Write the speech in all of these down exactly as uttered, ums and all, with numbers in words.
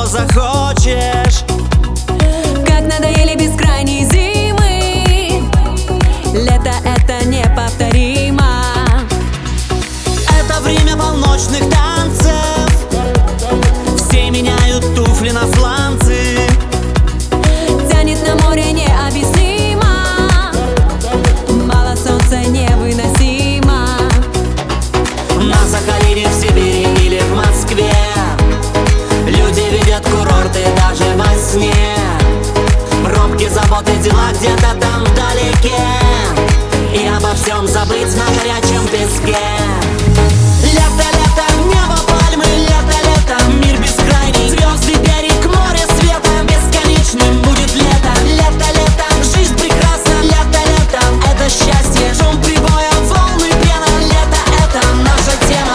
захочешь. Как надоели бескрайние зимы, лето это неповторимо. Это время полночных танцев, все меняют туфли на сланцы. Тянет на море необъяснимо, мало солнца невыносимо. На Сахалине, в Сибири или в Москве люди видят курорты даже во сне. Пробки, заботы, дела где-то там вдалеке, и обо всем забыть на горячем песке. Лето, лето, небо, пальмы, лето, лето, мир бескрайний, звезды, берег, море, света. Бесконечным будет лето, лето, лето, жизнь прекрасна. Лето, лето, это счастье, шум прибоя, волны, пена. Лето, это наша тема.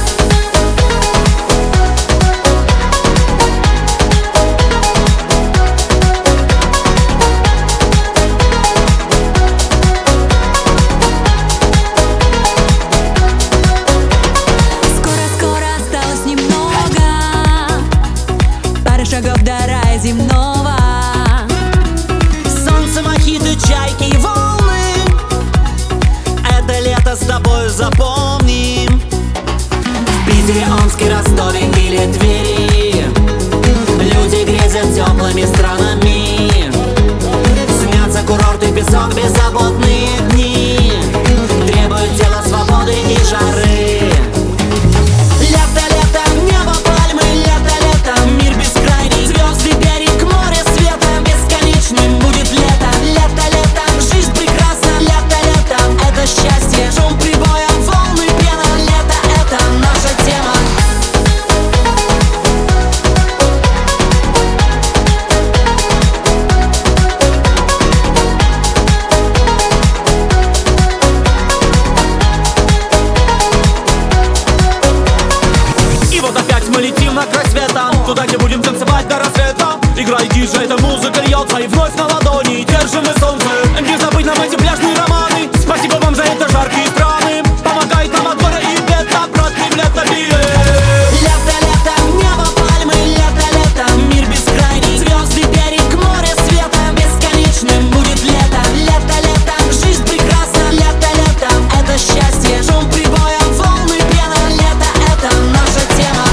Шагов до рая земного. Солнце, мохито, чайки и волны. Это лето с тобой запомним. В Питере, Омске, Ростове или Твери люди грезят теплыми странами. Снятся курорты, песок, беззаботные дни. Требуют тела свободы и жары. Лето, лето, небо, пальмы, лето, лето, мир бескрайний, звезды, берег, море, света. Бесконечным будет лето, лето, лето, жизнь прекрасна. Лето, лето, это счастье, шум прибоя, волны, пена. Лето, это наша тема. Мы летим на край света, туда, где будем танцевать до рассвета. Играй, диджей, эта музыка льется, и вновь на ладони держим мы солнце. Не забыть нам эти пляжные романы. Спасибо вам за это, жаркие страны. Помогает нам от гора и бета, брат, не в лето бьет. Лето, лето, небо, пальмы, лето, лето, мир бескрайний, звезды, берег, море, света. Бесконечным будет лето, лето, лето, жизнь прекрасна. Лето, лето, это счастье, шум прибоя, волны, пена. Лето, это наша тема.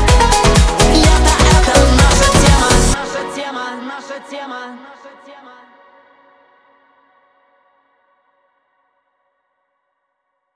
Наша тема, наша тема.